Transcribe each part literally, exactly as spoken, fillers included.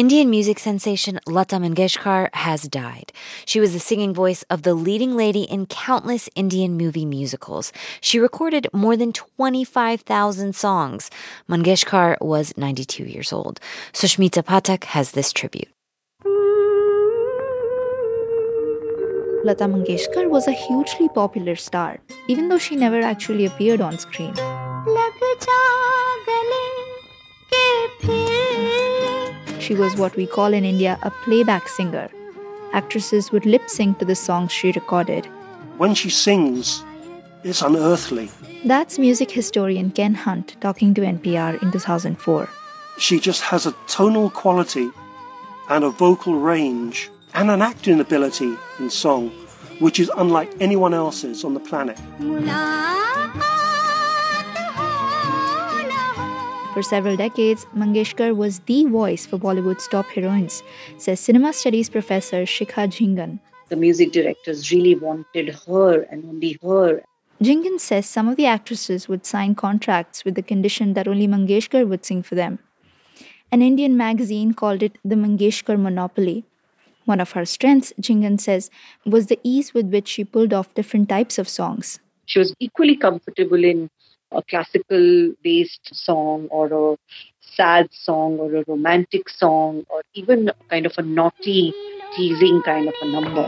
Indian music sensation Lata Mangeshkar has died. She was the singing voice of the leading lady in countless Indian movie musicals. She recorded more than twenty-five thousand songs. Mangeshkar was ninety-two years old. Sushmita Pathak has this tribute. Lata Mangeshkar was a hugely popular star, even though she never actually appeared on screen. She was what we call in India a playback singer. Actresses would lip-sync to the songs she recorded. When she sings, it's unearthly. That's music historian Ken Hunt talking to N P R in two thousand four. She just has a tonal quality and a vocal range and an acting ability in song which is unlike anyone else's on the planet. For several decades, Mangeshkar was the voice for Bollywood's top heroines, says cinema studies professor Shikha Jhingan. The music directors really wanted her and only her. Jhingan says some of the actresses would sign contracts with the condition that only Mangeshkar would sing for them. An Indian magazine called it the Mangeshkar monopoly. One of her strengths, Jhingan says, was the ease with which she pulled off different types of songs. She was equally comfortable in a classical-based song or a sad song or a romantic song or even kind of a naughty, teasing kind of a number.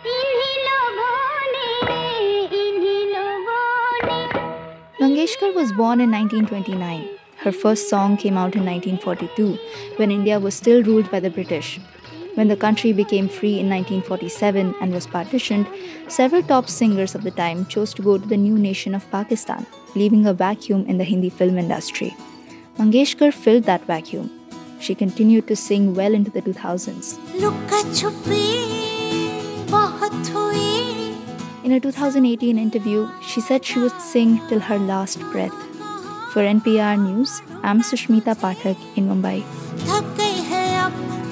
Mangeshkar was born in nineteen twenty-nine. Her first song came out in nineteen forty-two, when India was still ruled by the British. When the country became free in nineteen forty-seven and was partitioned, several top singers of the time chose to go to the new nation of Pakistan, leaving a vacuum in the Hindi film industry. Mangeshkar filled that vacuum. She continued to sing well into the two thousands. In a two thousand eighteen interview, she said she would sing till her last breath. For N P R News, I'm Sushmita Pathak in Mumbai.